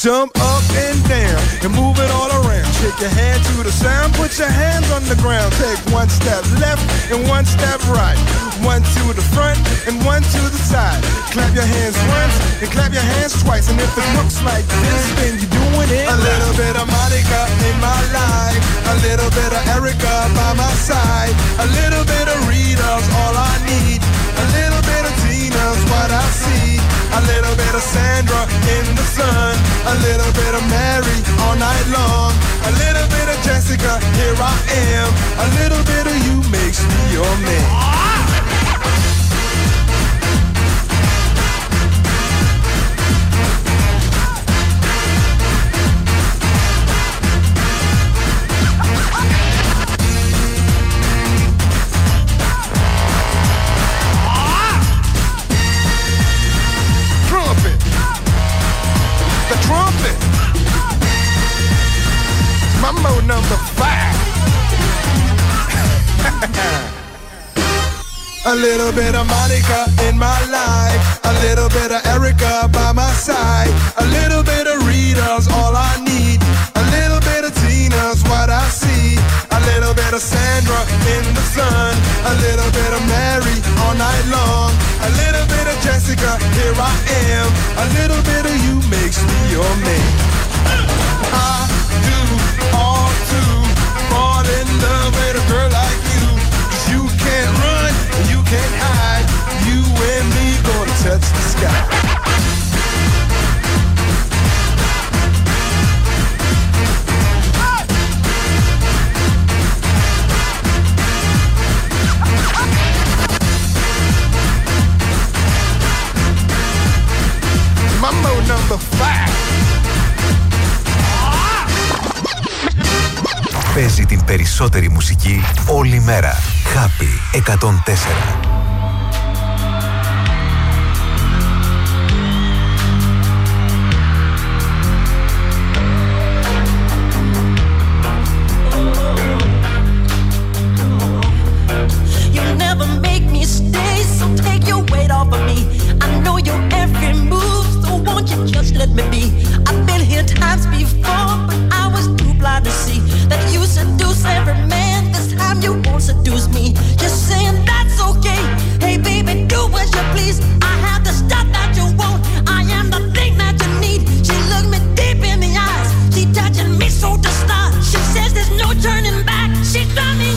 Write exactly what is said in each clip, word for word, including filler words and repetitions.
Jump up and down and move it all around. Shake your hand to the sound, put your hands on the ground. Take one step left and one step right. One to the front and one to the side. Clap your hands once and clap your hands twice. And if it looks like this, then you're doing it. A little bit of Monica in my life, a little bit of Erica by my side, a little bit of Rita's all I need, a little bit of Tina's what I see, a little bit of Sandra in the sun, a little bit of Mary all night long, a little bit of Jessica, here I am, a little bit of you makes me your man. Trumpet, Mambo number five. A little bit of Monica in my life, a little bit of Erica by my side, a little bit of Rita's all I need, a little bit of Tina's what I see, a little bit of Sandra in the sun, a little bit of Mary all night long, a little bit of Jessica, here I am, a little bit of you makes me your man. I do all to fall in love with a girl like you, 'cause you can't run and you can't hide, you and me gonna touch the sky. Mambo number five. Παίζει την περισσότερη μουσική όλη μέρα. Happy εκατόν τέσσερα. Just let me be. I've been here times before, but I was too blind to see that you seduce every man. This time you won't seduce me. Just saying that's okay. Hey baby, do as you please. I have the stuff that you want. I am the thing that you need. She looked me deep in the eyes. She touching me so to start. She says there's no turning back. She's done me.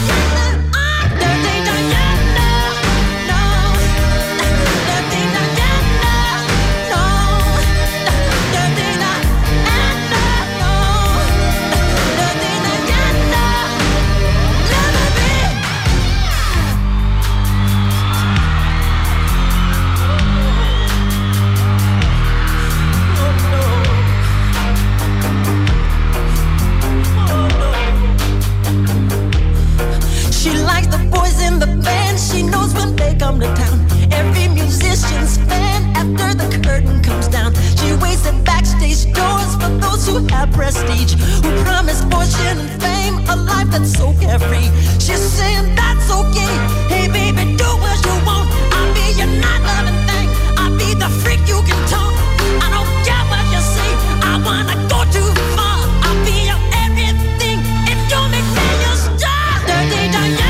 Come to town. Every musician's fan after the curtain comes down. She waits at backstage doors for those who have prestige, who promise fortune and fame, a life that's so carefree. She's saying that's okay. Hey baby, do what you want. I'll be your night loving thing. I'll be the freak you can talk. I don't care what you say. I wanna go too far. I'll be your everything if you make me your star. Dirty Diana.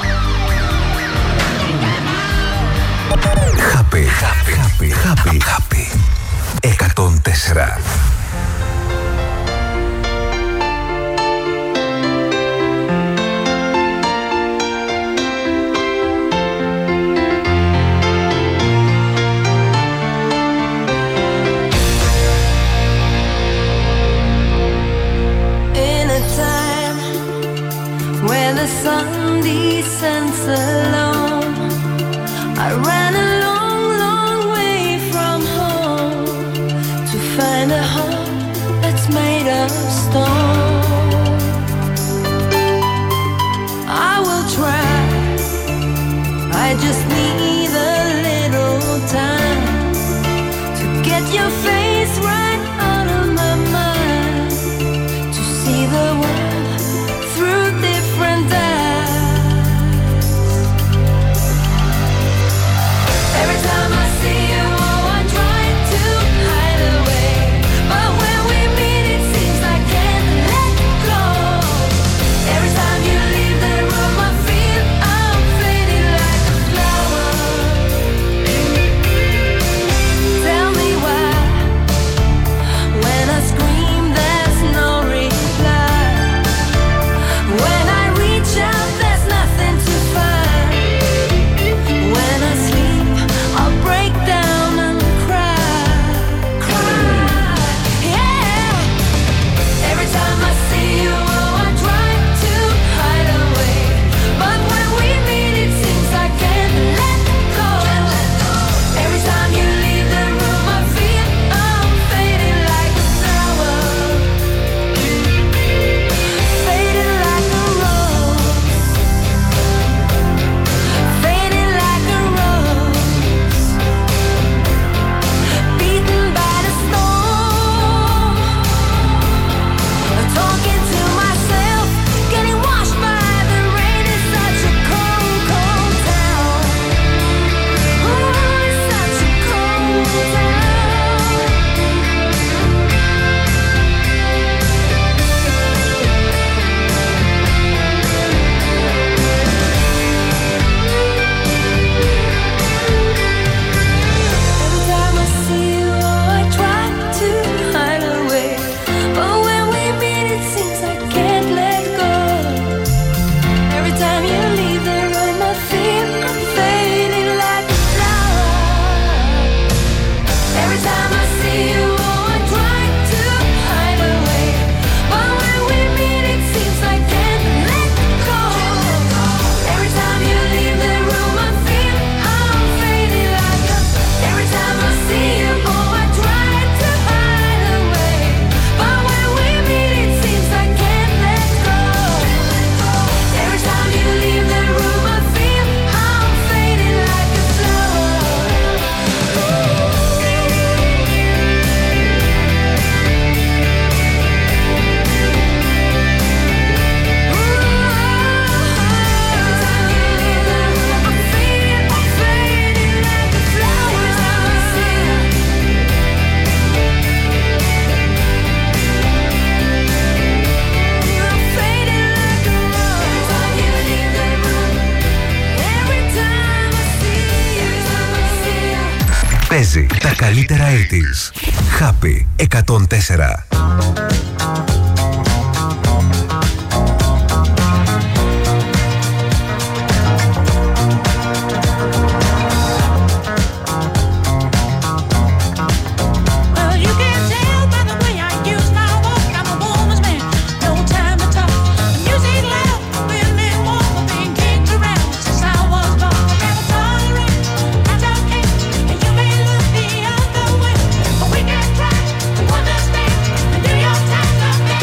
Happy, happy, happy, happy, happy. τέσσερα. The sun descends alone. I ran a long, long way from home to find a home that's made of stone. I will try. I just need a little time to get your face right out of my mind, to see the world through different eyes. Every time I see you, oh, I try to hide away, but when we meet it seems I can't let go. Every time you leave the room I feel I'm fading like a flower. Tell me why, when I scream there's no reply. When I reach out, there's nothing to find. When I sleep, I'll break down and cry, cry, yeah. Every time I see you, oh, I try to hide away, but when we meet, it seems I can't let go. Every time you leave the room, I feel I'm fading like a flower, fading like a rose, fading like a rose, beaten by the storm, talking to myself, getting washed by the rain. It's such a cold, cold town. Oh, it's such a cold town. Every time I see you, oh, I try to hide away, but when we meet, it seems I can't let go. Every time you leave the room, I feel I'm fading like a flower. Every time I see you, oh, I try to hide away, but when we meet, it seems I can't let go. Every time you leave the room, I feel I'm fading like a. Every time I see you, oh, I try to hide away, but when we meet, it seems I can't let go. Every time you leave the room, I feel I'm fading like a flower. Παίζει τα καλύτερα ογδόντα. Happy εκατόν τέσσερα. Well, you can tell by the way I use my walk, I'm a woman's man, no time to talk. The music loud, women walk, I've been kicked around since I was born. Never tolerate, that's okay, and you may look the other way, but we can try to understand and do your time.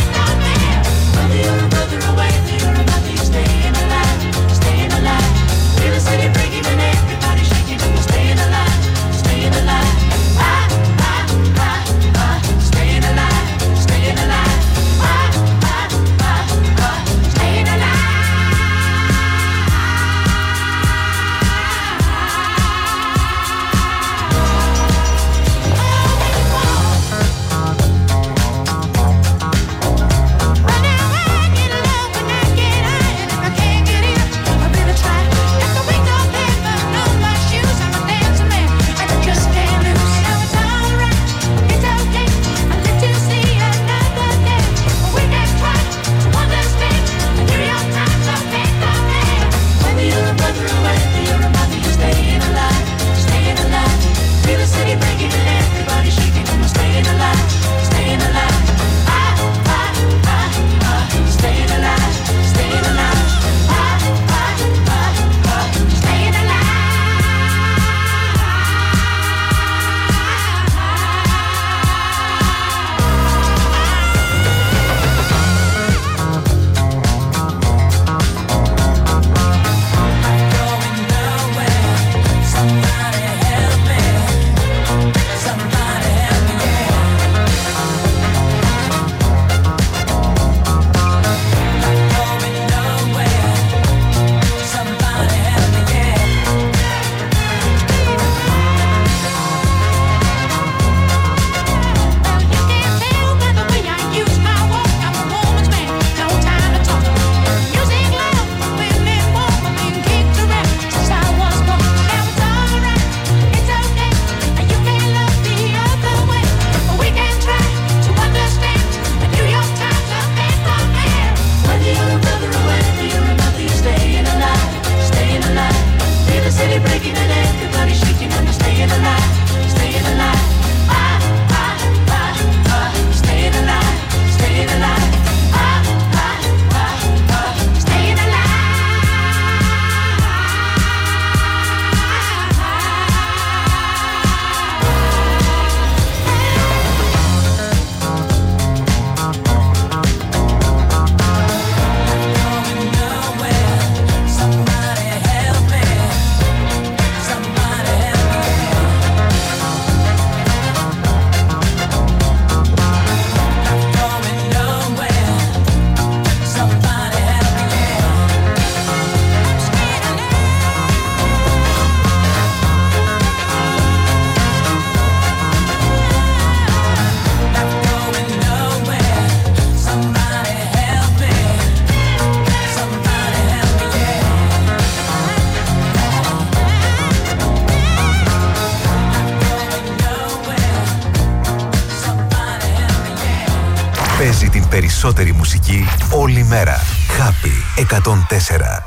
περισσότερη μουσική όλη μέρα. Happy εκατόν τέσσερα.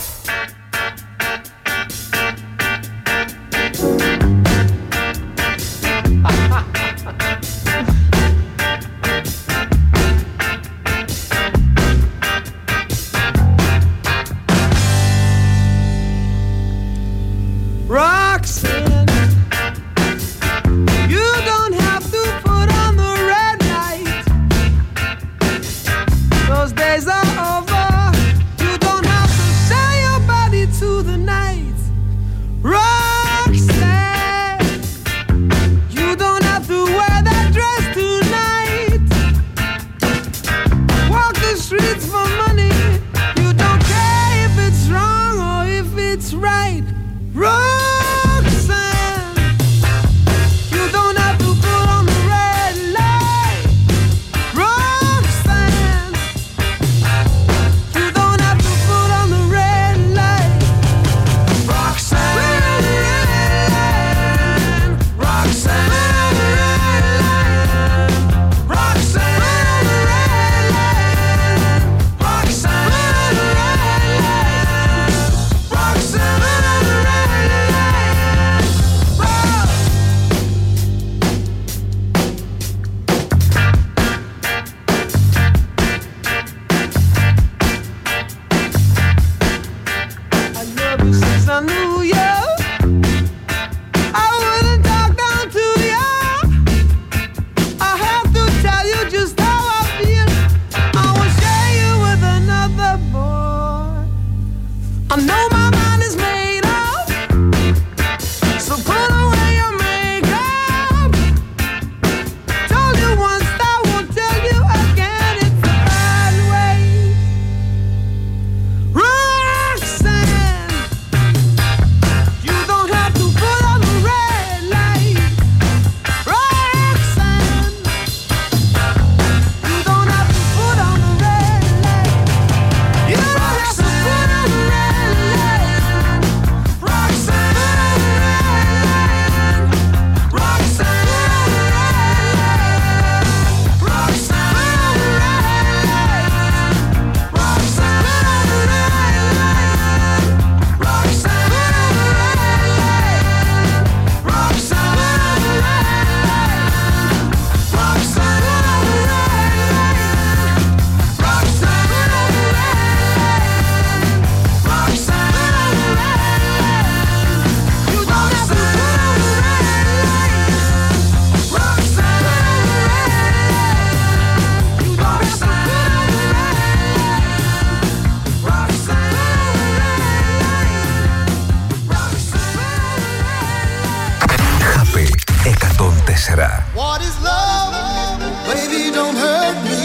What is love? Baby, don't hurt me.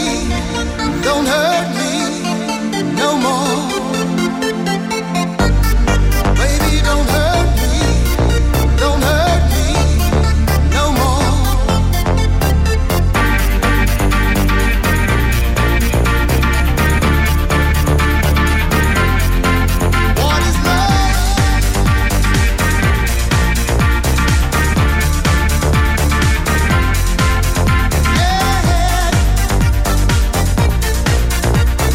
Don't hurt me no more. Baby, don't hurt me. Don't hurt me no more. What is love? Yeah.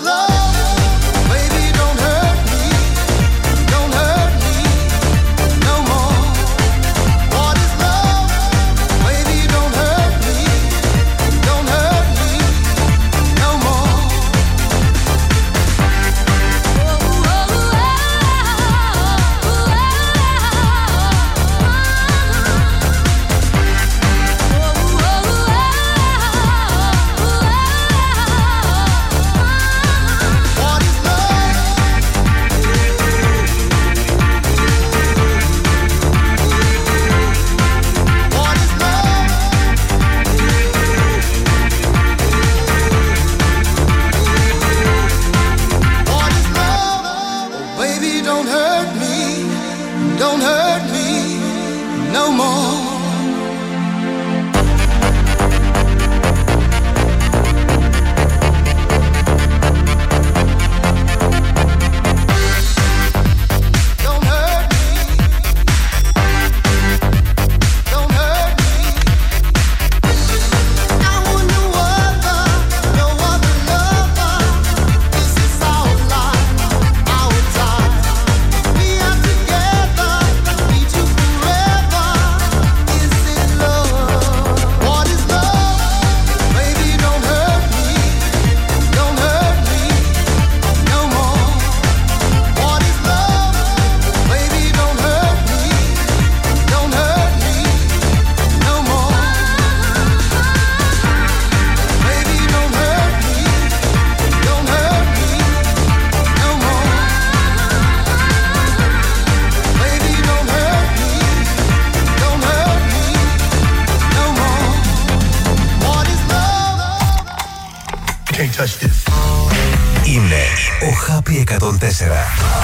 Είναι ο Happy εκατόν τέσσερα.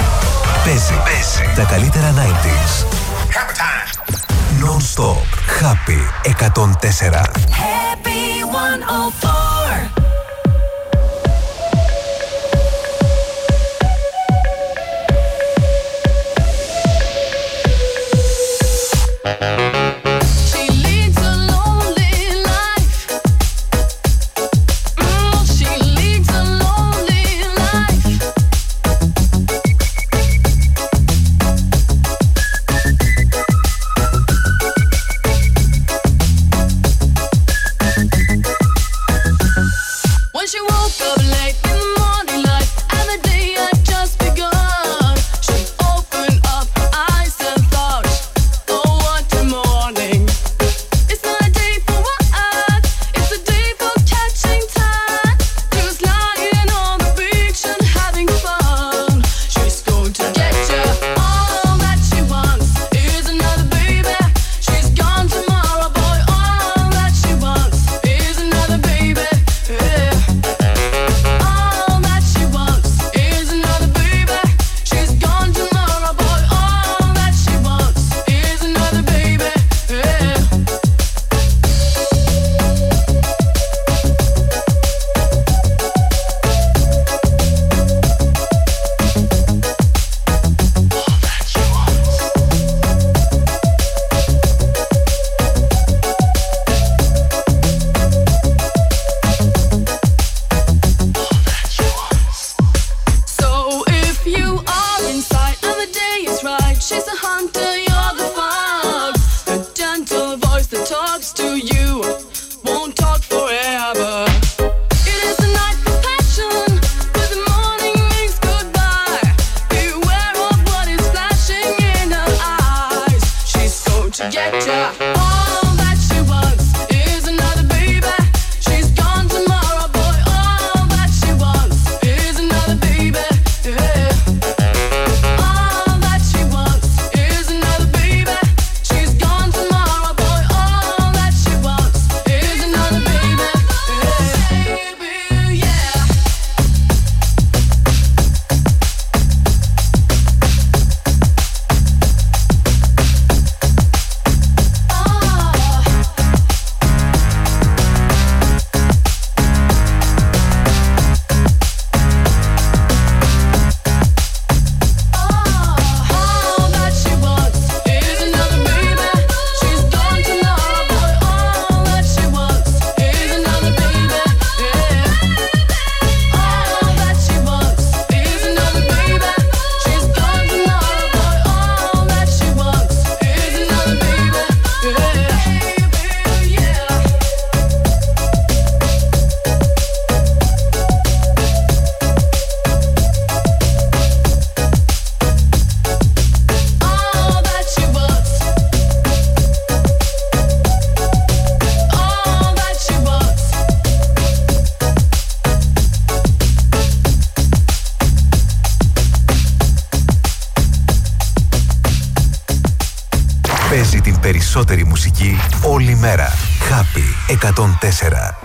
Παίζει, παίζει τα καλύτερα ενενήντα. Non-stop. Happy εκατόν τέσσερα. Happy εκατόν τέσσερα. περισσότερη μουσική όλη μέρα. Happy εκατόν τέσσερα.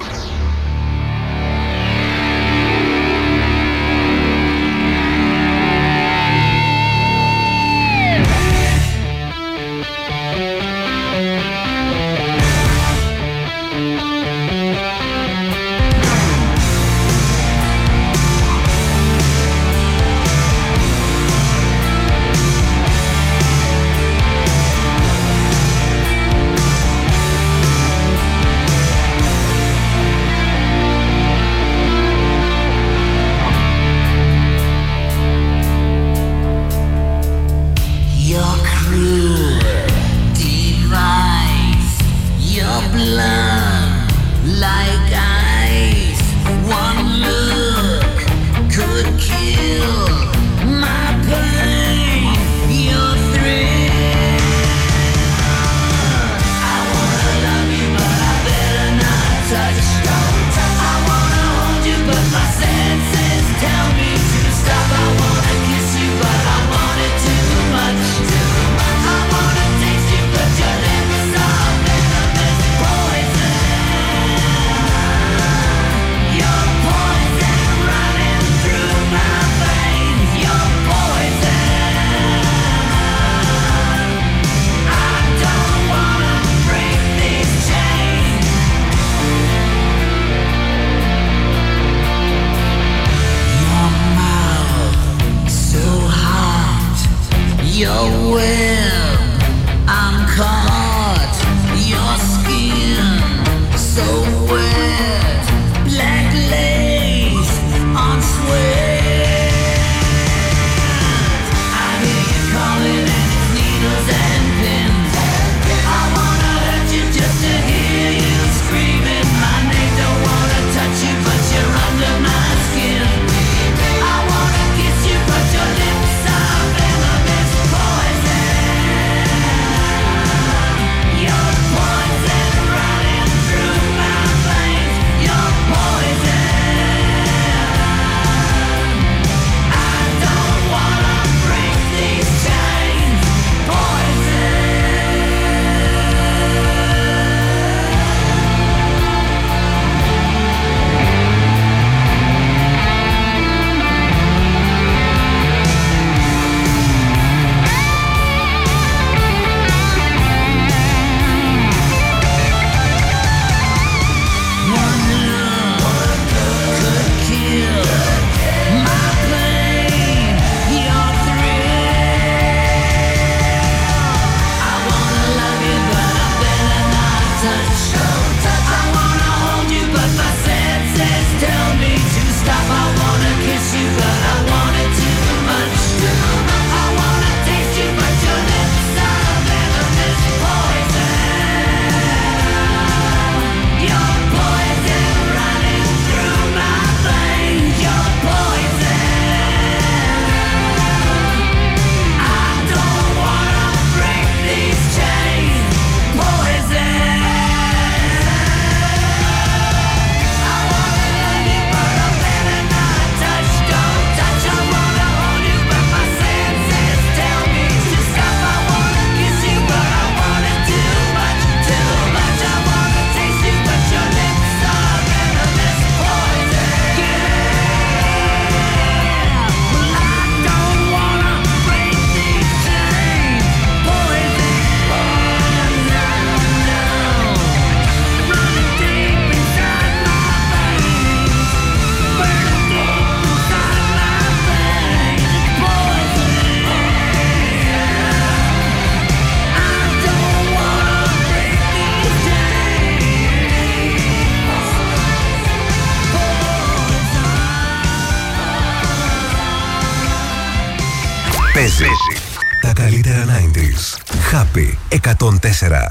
Παίζει τα καλύτερα ενενήντα. Happy εκατόν τέσσερα.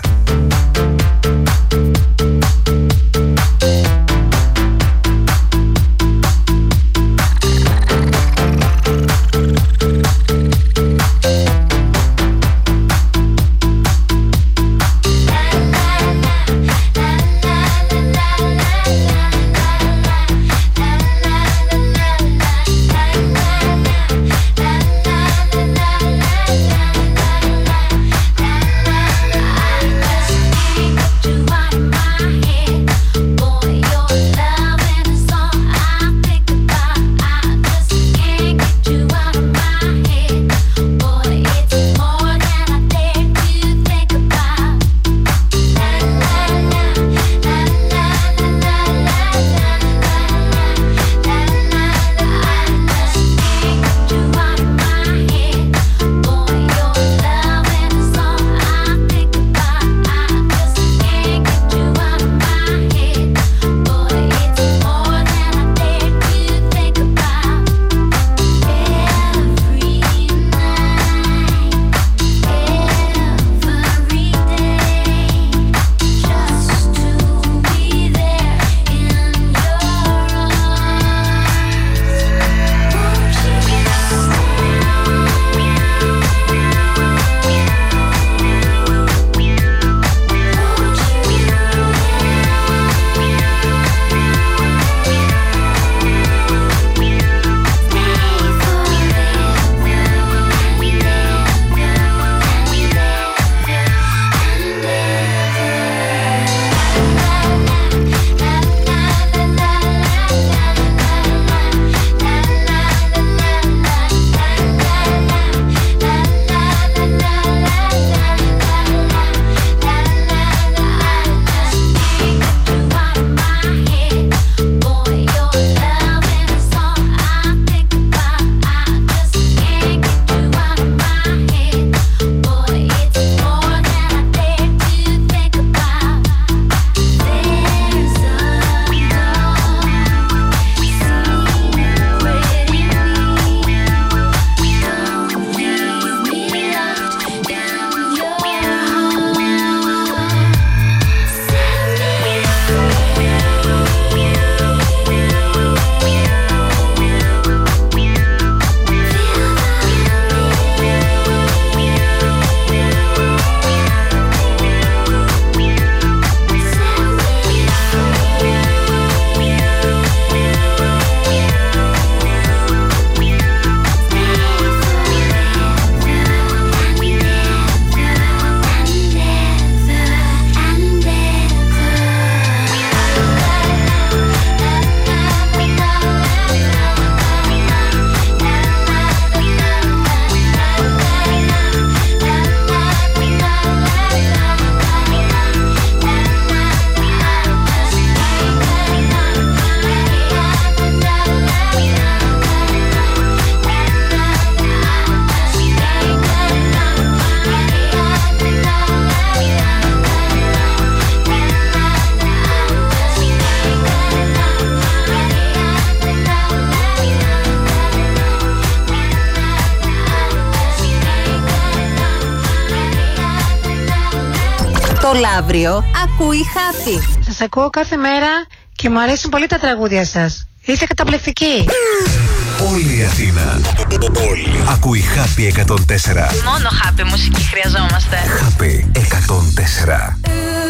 La Το Λαύριο ακούει Happy. Σας ακούω κάθε μέρα και μου αρέσουν πολύ τα τραγούδια σας. Είστε καταπληκτικοί. Όλη η Αθήνα. Όλη. Ακούει Happy εκατόν τέσσερα. Μόνο Happy μουσική χρειαζόμαστε. Happy εκατόν τέσσερα.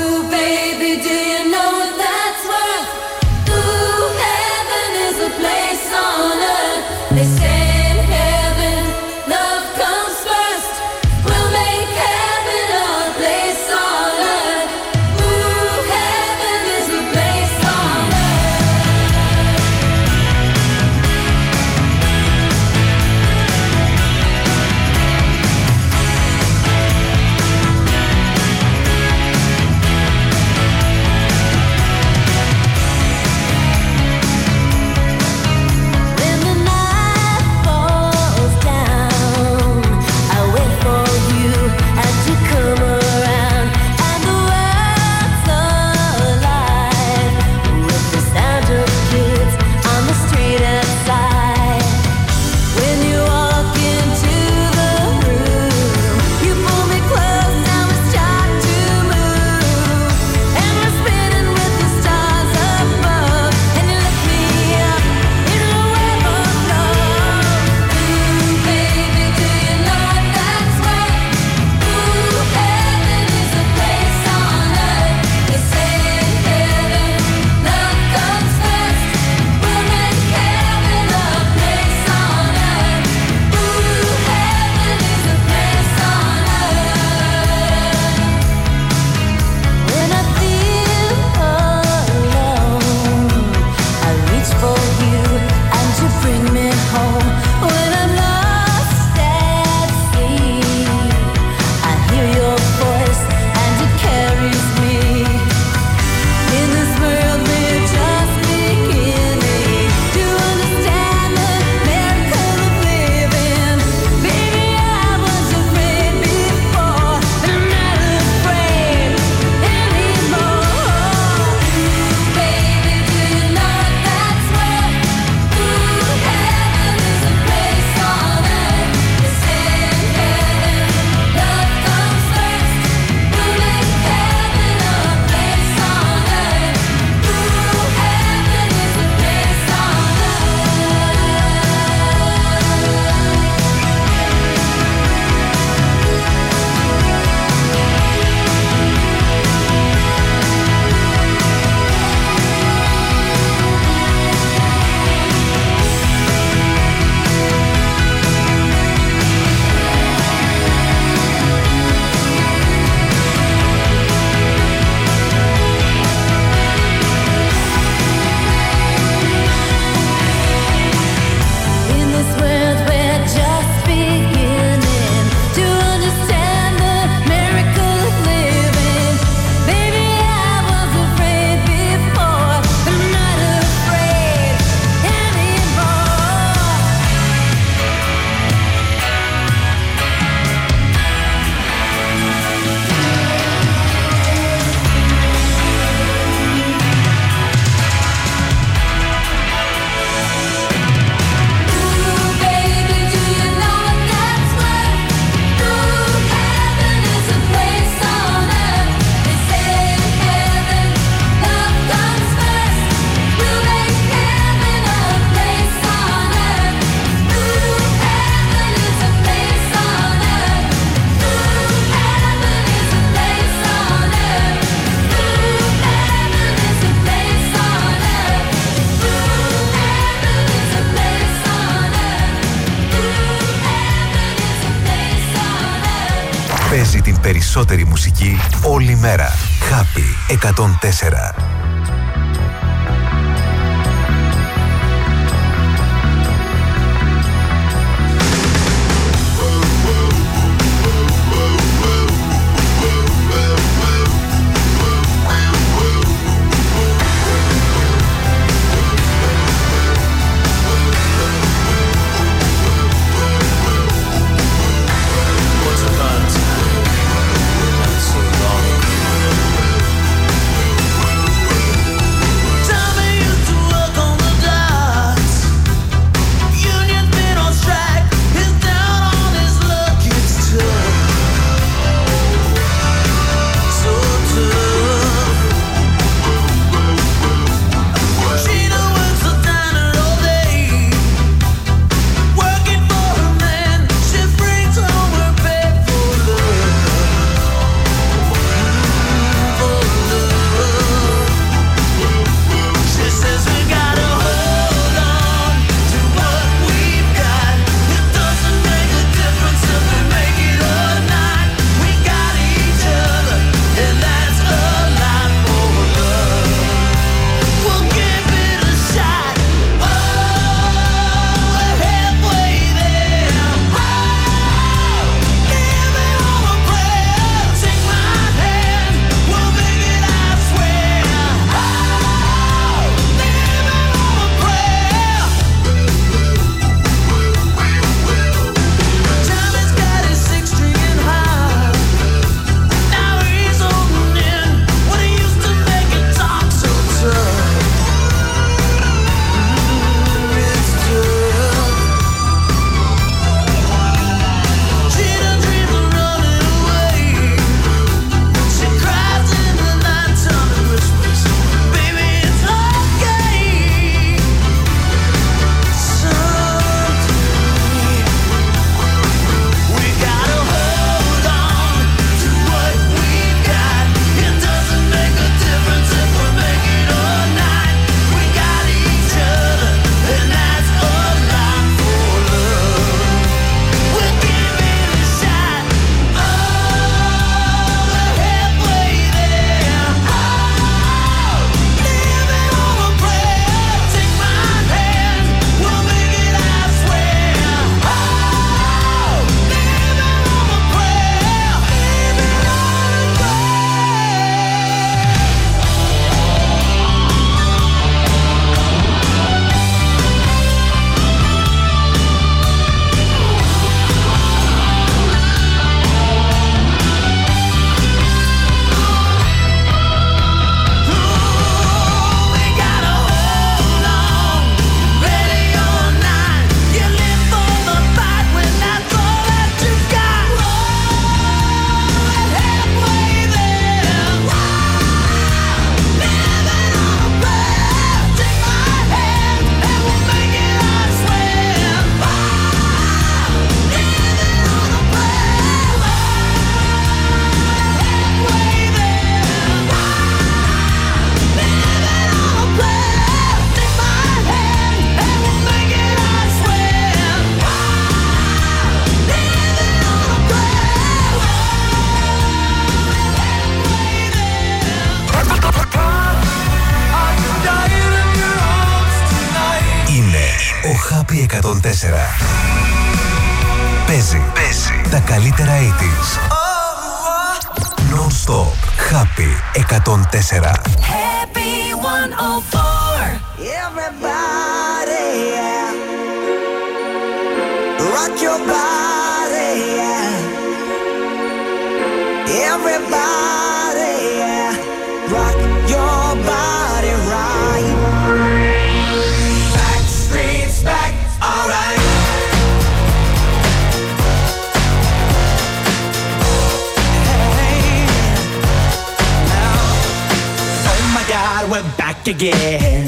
Παίζει την περισσότερη μουσική όλη μέρα. Happy εκατόν τέσσερα. So long. τέσσερα. Παίζει, παίζει τα καλύτερα ογδόντα. Non-stop. Happy εκατόν τέσσερα. Happy εκατόν τέσσερα. Everybody, yeah. Rock your body, yeah. Everybody, yeah. Rock your body right. Back streets back, alright. We're back again.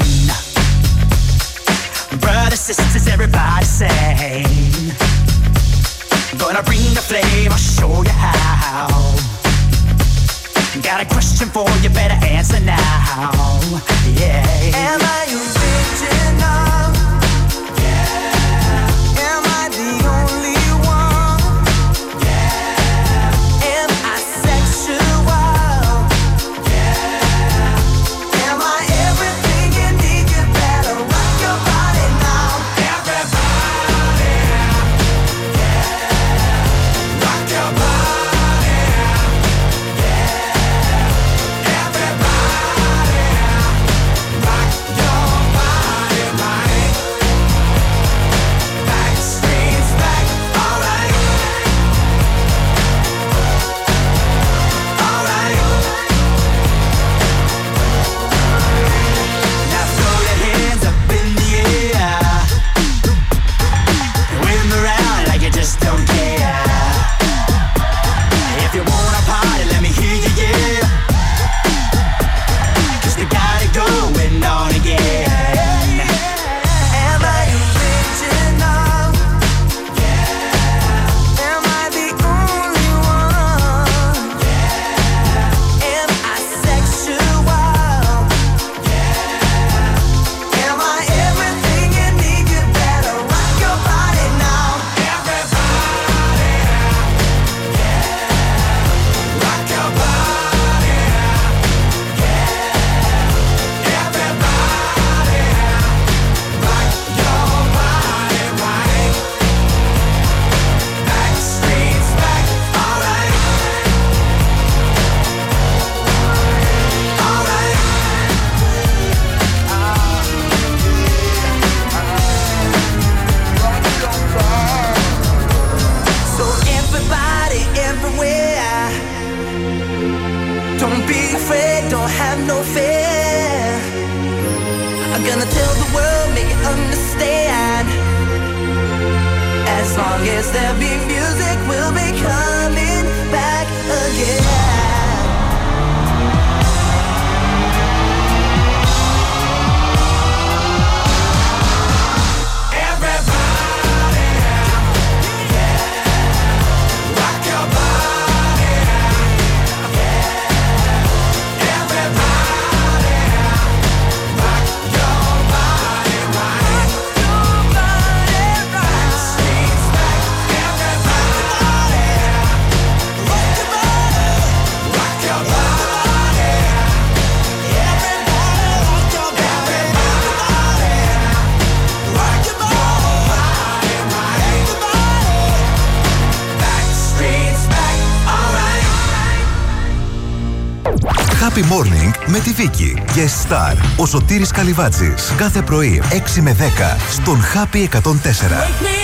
Brothers, sisters, everybody sing. Gonna bring the flame, I'll show you how. Got a question for you, better answer now. Yeah. Am I original? Yeah. Am I the only one? Yeah. Am I sexual? Happy Morning με τη Βίκη. Guest Star, ο Σωτήρης Καλυβάτζης. Κάθε πρωί έξι με δέκα στον Happy εκατόν τέσσερα.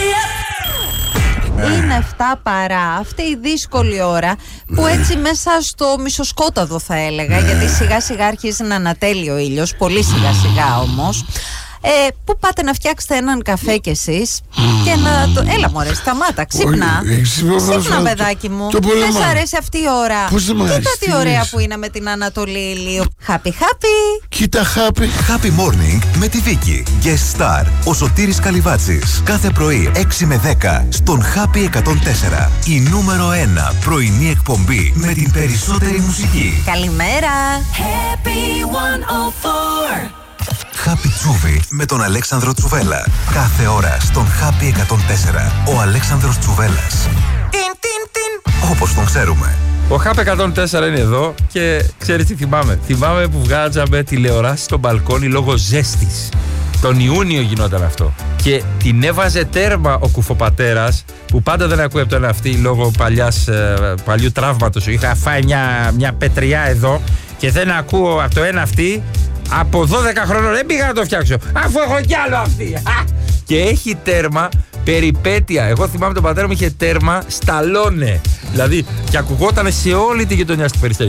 Είναι εφτά παρά αυτή η δύσκολη ώρα που έτσι μέσα στο μισοσκόταδο θα έλεγα, γιατί σιγά σιγά αρχίζει να ανατέλει ο ήλιος, πολύ σιγά σιγά όμως. Ε, που πάτε να φτιάξετε έναν καφέ κι εσείς και να το... Έλα μωρέ, σταμάτα, ξύπνα. Ξύπνα παιδάκι μου. Δεν σ' αρέσει αυτή η ώρα? Κοίτα τι ωραία που είναι με την Ανατολή ηλίου. Happy happy. Κοίτα happy. Happy Morning με τη Βίκη. Guest Star, ο Σωτήρης Καλυβάτζης. Κάθε πρωί έξι με δέκα στον Happy εκατόν τέσσερα. Η νούμερο ένα πρωινή εκπομπή με την περισσότερη μουσική. Καλημέρα. Happy εκατόν τέσσερα. Happy Τσούβι με τον Αλέξανδρο Τσουβέλα. Κάθε ώρα στον Happy εκατόν τέσσερα. Ο Αλέξανδρος Τσουβέλας. Όπως τον ξέρουμε. Ο Happy εκατόν τέσσερα είναι εδώ και ξέρεις τι θυμάμαι? Θυμάμαι που βγάζαμε τηλεοράση στο μπαλκόνι λόγω ζέστης. Τον Ιούνιο γινόταν αυτό. Και την έβαζε τέρμα ο κουφοπατέρας, που πάντα δεν ακούει από τον αυτή λόγω παλιάς, ε, παλιού τραύματος. Είχα φάει μια, μια πετριά εδώ και δεν ακούω από το ένα αυτή από δώδεκα χρονών. Δεν πήγα να το φτιάξω, αφού έχω κι άλλο αυτή. Και έχει τέρμα περιπέτεια. Εγώ θυμάμαι τον πατέρα μου είχε τέρμα σταλόνε. Δηλαδή και ακουγόταν σε όλη τη γειτονιά στην Περιστέρη.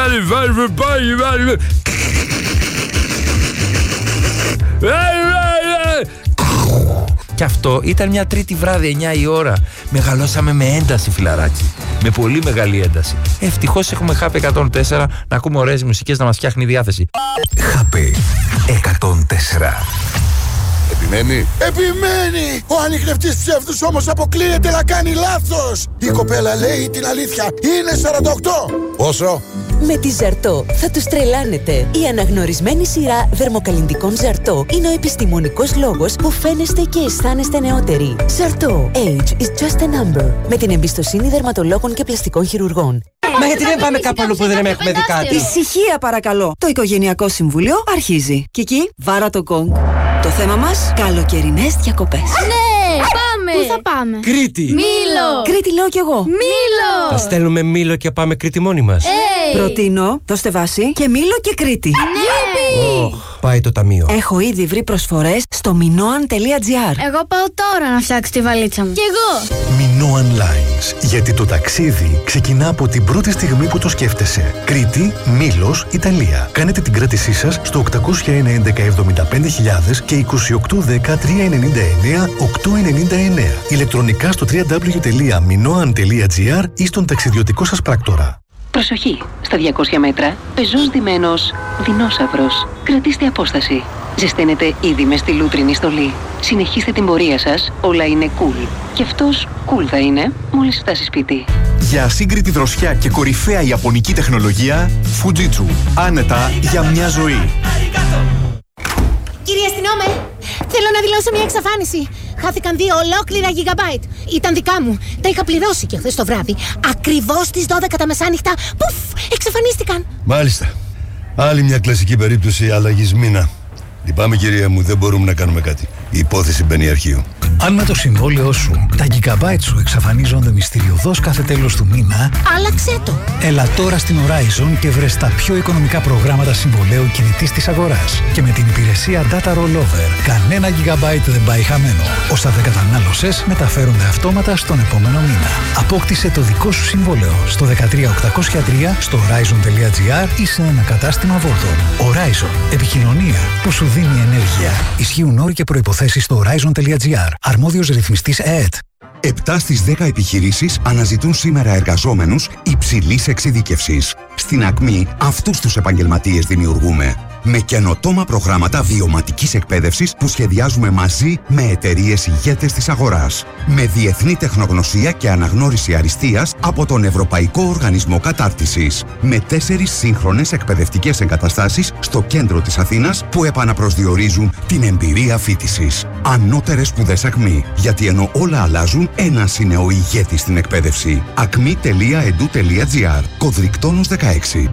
Και αυτό ήταν μια τρίτη βράδυ, εννιά η ώρα. Μεγαλώσαμε με ένταση, φιλαράκι. Με πολύ μεγάλη ένταση. Ευτυχώς έχουμε Happy εκατόν τέσσερα να ακούμε ωραίες μουσικές να μας φτιάχνει η διάθεση. Happy εκατόν τέσσερα. Επιμένει. Επιμένει! Ο ανιχνευτής ψεύδους όμως αποκλείεται να κάνει λάθος. Η κοπέλα λέει την αλήθεια. Είναι σαράντα οκτώ. Πόσο? Με τη Ζαρτό θα τους τρελάνετε. Η αναγνωρισμένη σειρά δερμοκαλλυντικών Ζαρτό είναι ο επιστημονικός λόγος που φαίνεστε και αισθάνεστε νεότεροι. Ζαρτό. Age is just a number. Με την εμπιστοσύνη δερματολόγων και πλαστικών χειρουργών. Μα γιατί δεν πάμε κάπου αλλού που δεν έχουμε δει κάτι? Ησυχία παρακαλώ. Το Οικογενειακό Συμβούλιο αρχίζει. Κική, βάρα το γκονγκ. Το θέμα μας, καλοκαιρινές διακοπές. Ναι, πάμε! Πού θα πάμε? Κρήτη! Μήλο! Κρήτη λέω κι εγώ. Μήλο! Θα στέλνουμε Μήλο και πάμε Κρήτη μόνοι μας. Hey. Προτείνω, δώστε βάση και Μήλο και Κρήτη. Ναι! Oh, πάει το ταμείο. Έχω ήδη βρει προσφορές στο minoan τελεία gr. Εγώ πάω τώρα να φτιάξω τη βαλίτσα μου. Κι εγώ! Minoan Lines. Γιατί το ταξίδι ξεκινά από την πρώτη στιγμή που το σκέφτεσαι. Κρήτη, Μήλος, Ιταλία. Κάνετε την κράτησή σας στο οκτώ ένα ένα εβδομήντα πέντε χιλιάδες και είκοσι οκτώ δέκα τριακόσια ενενήντα εννέα οκτακόσια ενενήντα εννέα. Ηλεκτρονικά στο double-u double-u double-u τελεία minoan τελεία gr ή στον ταξιδιωτικό σας πράκτορα. Προσοχή! Στα διακόσια μέτρα, πεζός ντυμένος δεινόσαυρος. Κρατήστε απόσταση. Ζεσταίνετε ήδη με στη λούτρινη στολή. Συνεχίστε την πορεία σας, όλα είναι cool. Και αυτός cool θα είναι μόλις φτάσει σπίτι. Για ασύγκριτη δροσιά και κορυφαία ιαπωνική τεχνολογία, Fujitsu. Άνετα για μια ζωή. Κύριε αστυνόμε, θέλω να δηλώσω μια εξαφάνιση. Χάθηκαν δύο ολόκληρα gigabyte. Ήταν δικά μου. Τα είχα πληρώσει και χθες το βράδυ. Ακριβώς στις δώδεκα τα μεσάνυχτα. Πουφ, εξαφανίστηκαν. Μάλιστα. Άλλη μια κλασική περίπτωση αλλαγής μήνα. Λυπάμαι κυρία μου, δεν μπορούμε να κάνουμε κάτι. Η υπόθεση μπαίνει αρχείο. Αν με το συμβόλαιό σου τα gigabyte σου εξαφανίζονται μυστηριωδώς κάθε τέλος του μήνα, άλλαξέ το. Έλα τώρα στην Horizon και βρες τα πιο οικονομικά προγράμματα συμβολαίου κινητής της αγοράς. Και με την υπηρεσία Data Rollover, κανένα gigabyte δεν πάει χαμένο. Όσα δεν κατανάλωσες μεταφέρονται αυτόματα στον επόμενο μήνα. Απόκτησε το δικό σου συμβόλαιο στο δεκατρία οκτακόσια τρία, στο horizon τελεία gr ή σε ένα κατάστημα Vodafone. Horizon. Επικοινωνία που σου δίνει ενέργεια. Ισχύουν όροι και προϋποθέσεις στο horizon τελεία gr. Αρμόδιος ρυθμιστής ΕΕΤ. επτά στις δέκα επιχειρήσεις αναζητούν σήμερα εργαζόμενους υψηλής εξειδίκευσης. Στην Ακμή αυτούς τους επαγγελματίες δημιουργούμε. Με καινοτόμα προγράμματα βιωματικής εκπαίδευσης που σχεδιάζουμε μαζί με εταιρείες ηγέτες της αγοράς. Με διεθνή τεχνογνωσία και αναγνώριση αριστείας από τον Ευρωπαϊκό Οργανισμό Κατάρτισης. Με τέσσερις σύγχρονες εκπαιδευτικές εγκαταστάσεις στο κέντρο της Αθήνας που επαναπροσδιορίζουν την εμπειρία φοιτησης. Ανώτερες σπουδές Ακμή. Γιατί ενώ όλα αλλάζουν, ένας είναι ο ηγέτης στην εκπαίδευση. ακμή τελεία e d u τελεία gr. Κωδρικτόνος δεκαέξι.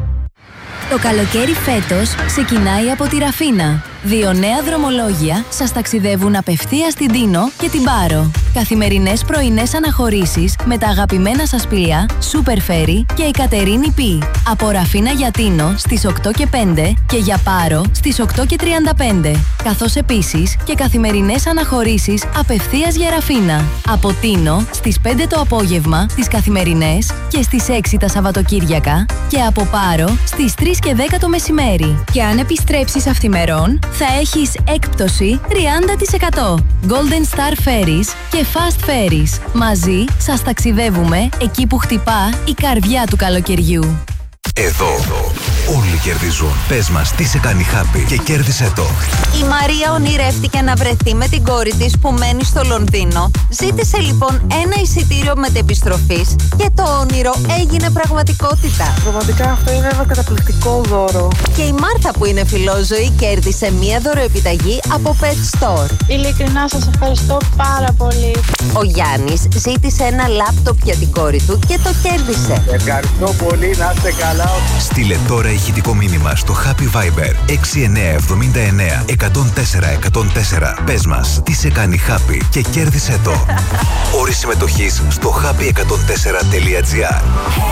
Το καλοκαίρι φέτος ξεκινάει από τη Ραφίνα. Δύο νέα δρομολόγια σας ταξιδεύουν απευθείας στην Τίνο και την Πάρο. Καθημερινές πρωινές αναχωρήσεις με τα αγαπημένα σας πλοία Super Ferry και η Κατερίνη Πι. Από Ραφίνα για Τίνο στις οκτώ και πέντε και για Πάρο στις οκτώ και τριάντα πέντε. Καθώς επίσης και καθημερινές αναχωρήσεις απευθείας για Ραφίνα. Από Τίνο στις πέντε το απόγευμα τις καθημερινές και στις έξι τα Σαββατοκύριακα και από Πάρο στις τρεις και δέκα το μεσημέρι. Και αν επιστρέψεις αυθημερών θα έχεις έκπτωση τριάντα τοις εκατό. Golden Star Ferries και Fast Ferries. Μαζί σας ταξιδεύουμε εκεί που χτυπά η καρδιά του καλοκαιριού. Εδώ όλοι κερδίζουν. Πες μας τι σε κάνει happy και κέρδισε το. Η Μαρία ονειρεύτηκε να βρεθεί με την κόρη της που μένει στο Λονδίνο. Ζήτησε λοιπόν ένα εισιτήριο μετεπιστροφής και το όνειρο έγινε πραγματικότητα. Πραγματικά αυτό είναι ένα καταπληκτικό δώρο. Και η Μάρθα που είναι φιλόζωη κέρδισε μία δωροεπιταγή από Pet Store. Ειλικρινά σας ευχαριστώ πάρα πολύ. Ο Γιάννης ζήτησε ένα λάπτοπ για την κόρη του και το κέρδισε. Ευχαριστώ πολύ, να είστε καλά. Στείλε τώρα ηχητικό μήνυμα στο Happy Viber έξι εννιά εβδομήντα εννιά εκατόν τέσσερα εκατόν τέσσερα. Πες μας τι σε κάνει happy και κέρδισε το. Όροι συμμετοχής στο happy εκατόν τέσσερα τελεία τζι άρ.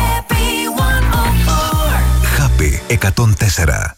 Happy εκατόν τέσσερα.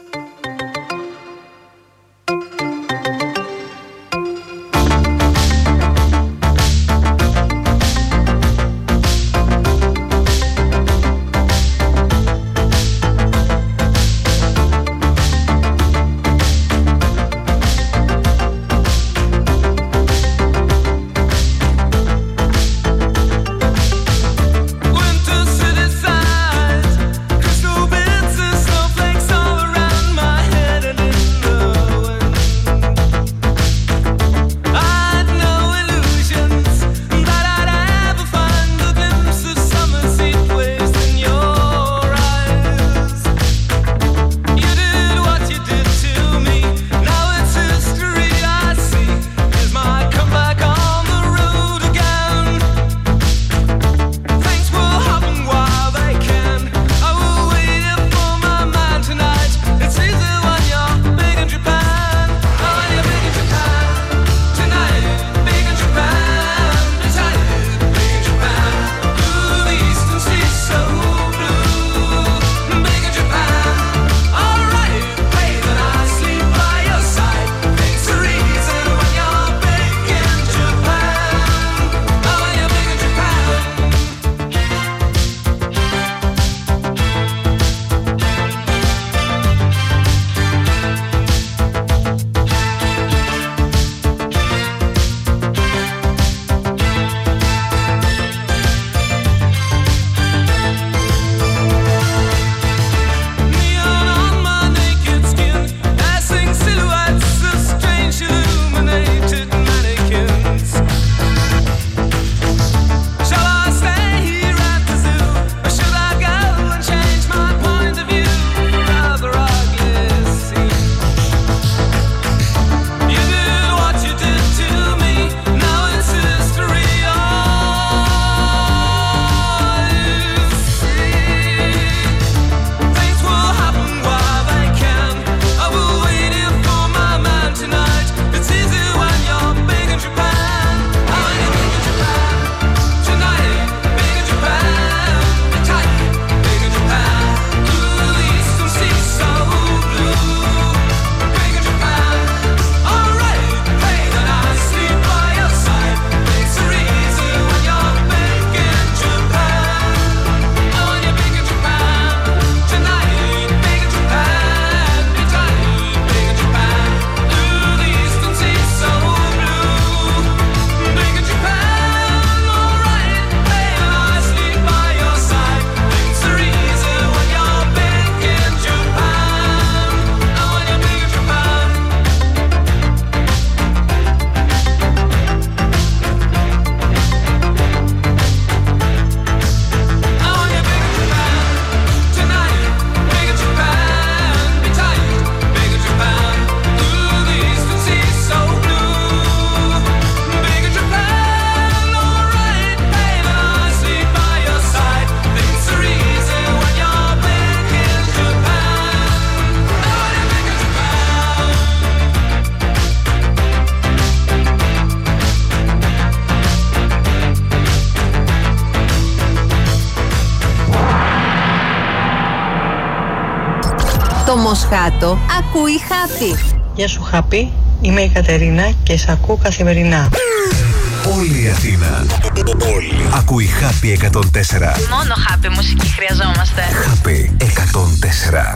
Το Μοσχάτο ακούει Happy. Γεια σου Happy, είμαι η Κατερίνα και σε ακούω καθημερινά. Όλη η Αθήνα. Όλη. Ακούει Happy εκατόν τέσσερα. Μόνο Happy μουσική χρειαζόμαστε. Happy εκατόν τέσσερα.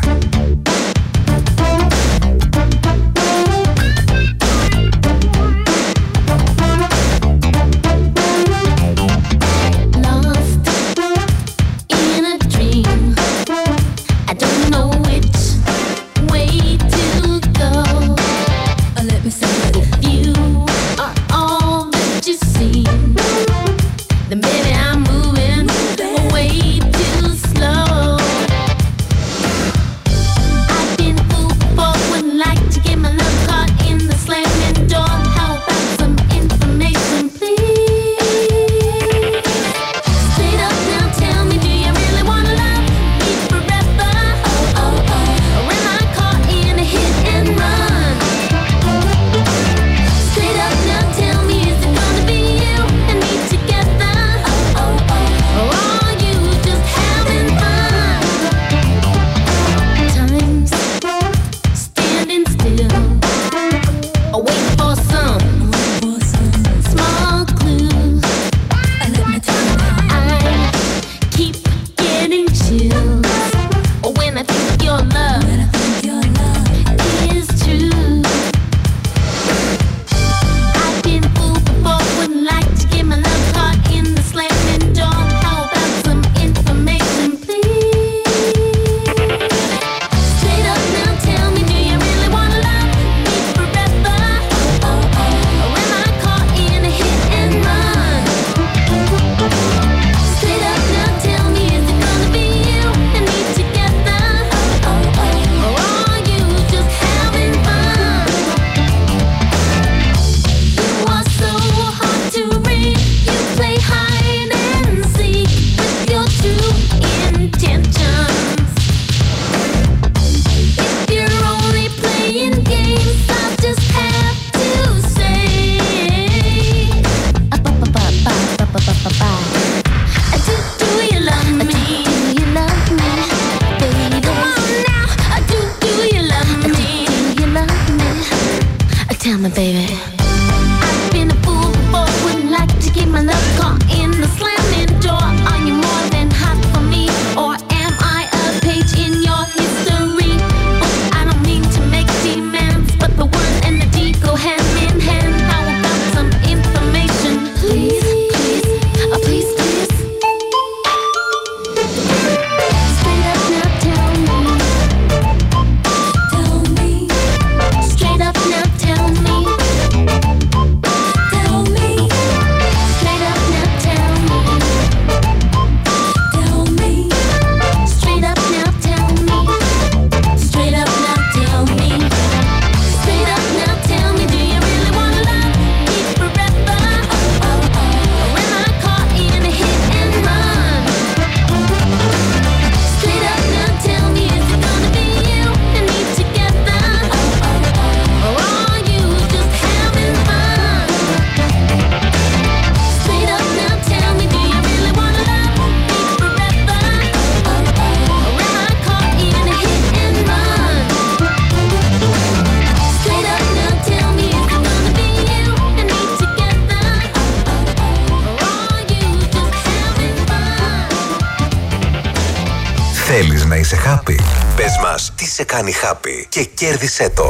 Straight up now, tell me, do you really wanna love me forever? Θέλεις να είσαι happy? Πες μας τι σε κάνει happy και κέρδισέ το.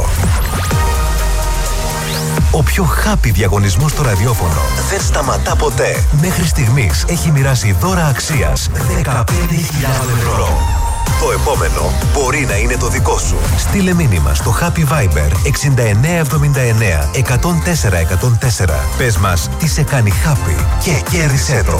Ο πιο happy διαγωνισμός στο ραδιόφωνο δεν σταματά ποτέ. Μέχρι στιγμής έχει μοιράσει δώρα αξίας δεκαπέντε χιλιάδες ευρώ. Το επόμενο μπορεί να είναι το δικό σου. Στείλε μήνυμα στο Happy Viber εξήντα εννέα εβδομήντα εννέα εκατόν τέσσερα εκατόν τέσσερα. Πες μας τι σε κάνει happy και κέρδισέ το.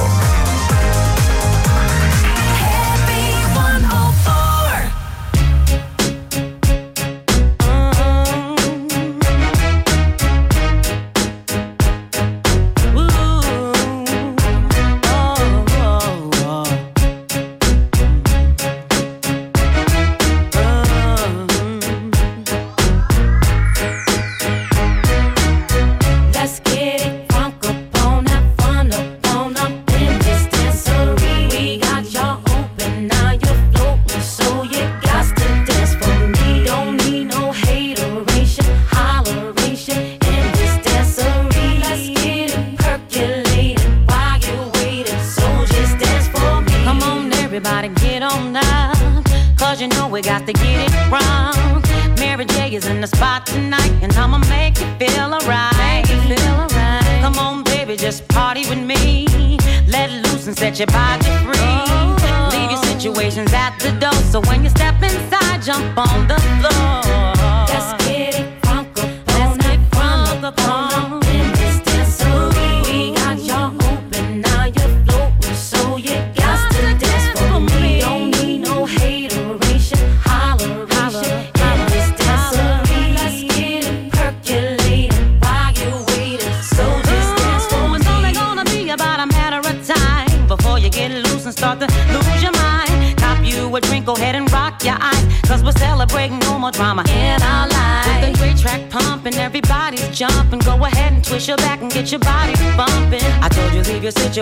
Your body free. Leave your situations at the door. So when you step inside, jump on the floor. Let's get it crunk up. Let's get crunk up on in this dancery. We got y'all open, now you're floating, so you got to dance for me. Don't need no hateration, holleration in this dancery. Let's get it percolating while you're waiting. So just dance for me. It's only gonna be about a matter of time before you get loose and start to lose your mind. Cop you a drink, go ahead and rock your eyes, cause we're celebrating no more drama in our lives. With the great track pumping, everybody's jumping. Go ahead and twist your back and get your body bumping. I told you leave your situation